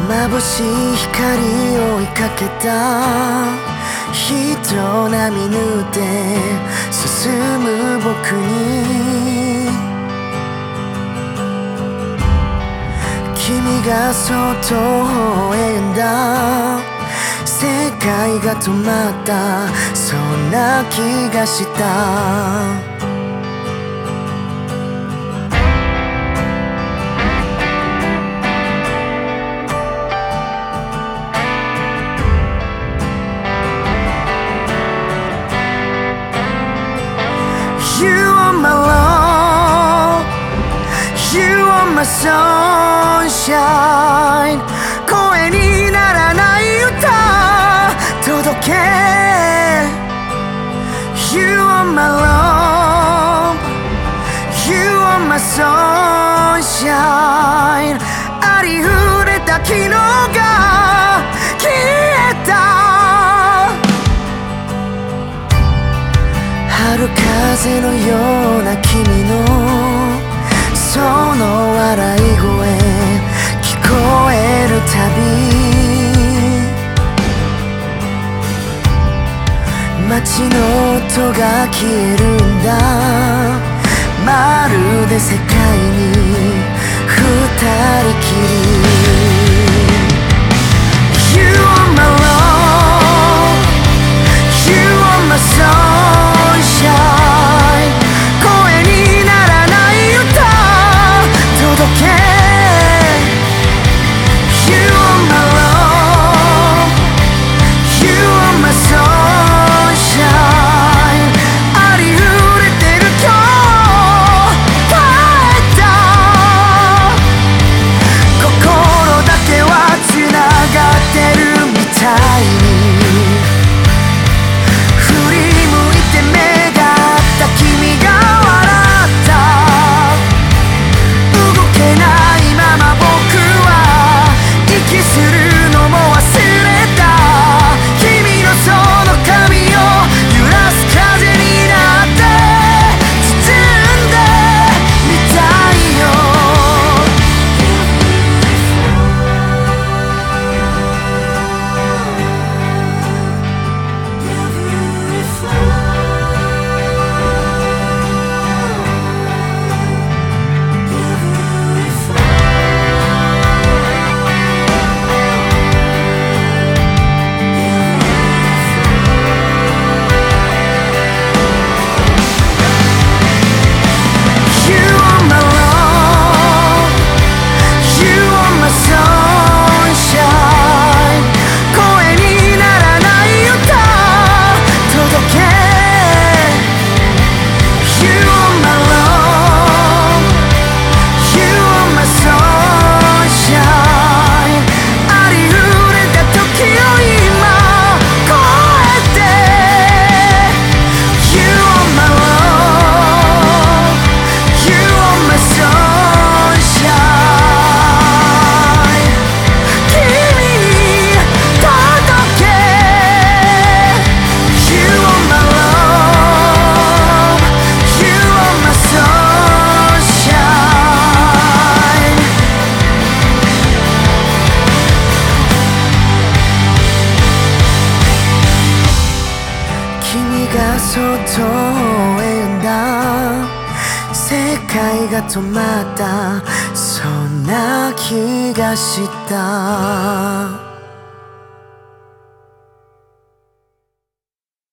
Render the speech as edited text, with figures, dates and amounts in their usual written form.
眩しい光を追いかけた人波縫って進む僕に君がそっと微笑んだ世界が止まったそんな気がした。You are my love, you are my sunshine 声にならない歌届け You are my love, you are my sunshine ありふれた昨日が消えた春風のような君のその笑い声聞こえるたび街の音が消えるんだまるで世界に二人きり You are my love, you are my sunshine声にならない歌届け You are my love, you are my sunshine ありふれてる今日帰った心だけはつながってるみたいにそっと微笑んだ世界が止まったそんな気がした